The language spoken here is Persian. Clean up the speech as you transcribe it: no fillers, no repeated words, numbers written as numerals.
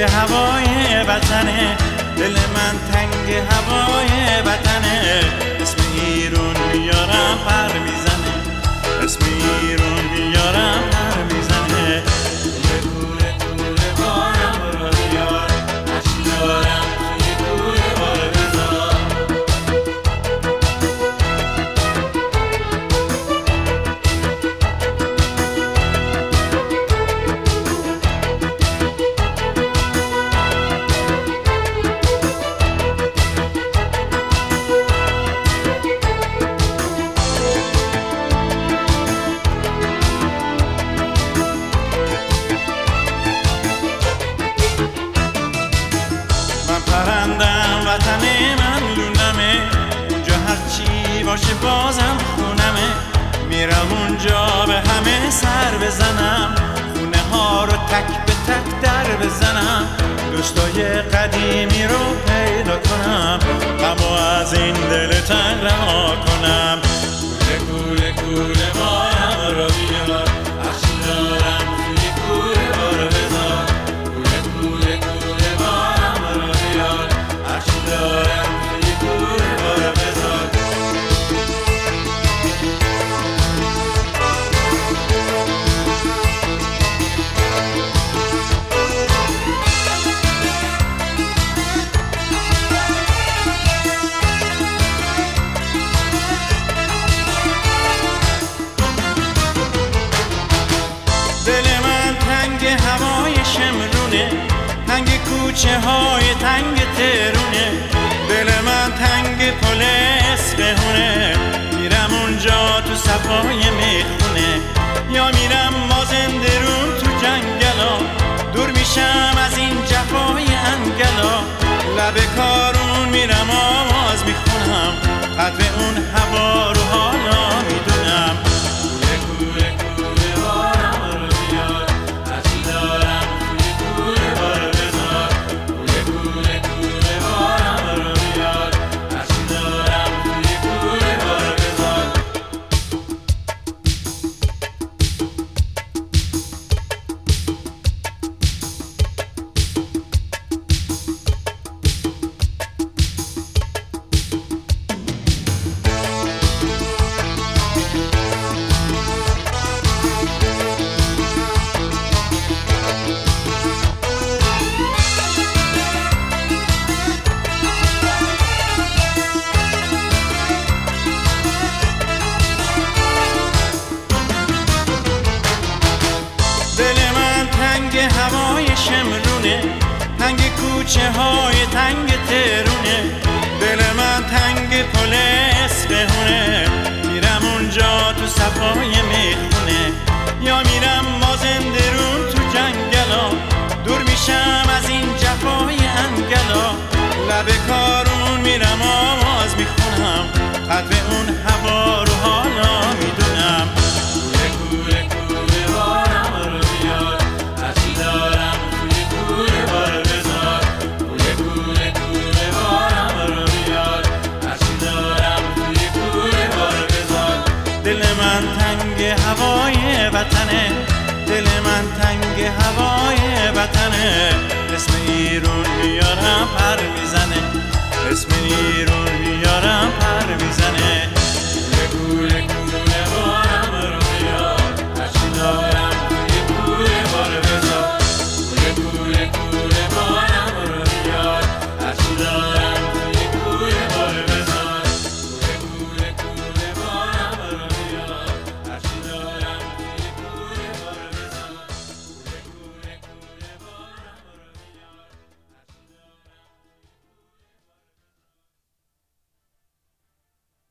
هوای وطنه، دل من تنگ هوای وطنه. اسم ایران میارم پر میزنه، اسم ایران میارم پر میزنه. کوره کوره کوره بارم رو بیار، عشق دارم توی کوره بار بذار. پرندم وطن من لونمه، اونجا هرچی باشه بازم خونمه. میرم اونجا به همه سر بزنم، خونه ها رو تک به تک در بزنم. دوستای قدیمی رو پیدا کنم، غمو از این دل تنگ رها کنم. کوله کوله کوله بارم رو بیار، عشق دارم توی کوره بار بذار. کوله کوله کوله بارم رو بیار، عشق دارم توی کوره بار بذار. دل من تنگ هوای شمرونه، تنگ کوچه های تنگ ترونه. دل من تنگ پل اصفهونه، میرم اونجا تو صفای میخونه. یا میرم مازندرون تو جنگلا، دور میشم از این جفای انگلا. لب کارون میرم آواز میخونم، قدر اون هوا رو حالا میدونم. کوله کوله کوله بارم رو بیار، عشق دارم توی کوره بار بذار. کوله کوله کوله بارم رو بیار، عشق دارم توی کوره بار بذار. دل من تنگ هوای شمرونه، تنگ کوچه های تنگ ترونه. دل من تنگ پل اصفهونه، میرم اونجا تو صفای میخونه. یا میرم مازندرون تو جنگلا، دور میشم از این جفای انگلا. لب کارون میرم آواز میخونم، قدر اون هوا رو حالا میدونم. کوله کوله کوله بارم رو بیار، عشق دارم توی کوره بار بذار. کوله کوله کوله بارم رو بیار، عشق دارم توی کوره بار بذار. دل من تنگ هوای وطنه، دل من تنگ هوای وطنه. اسم ایران میارم پر میزنه، اسم ایران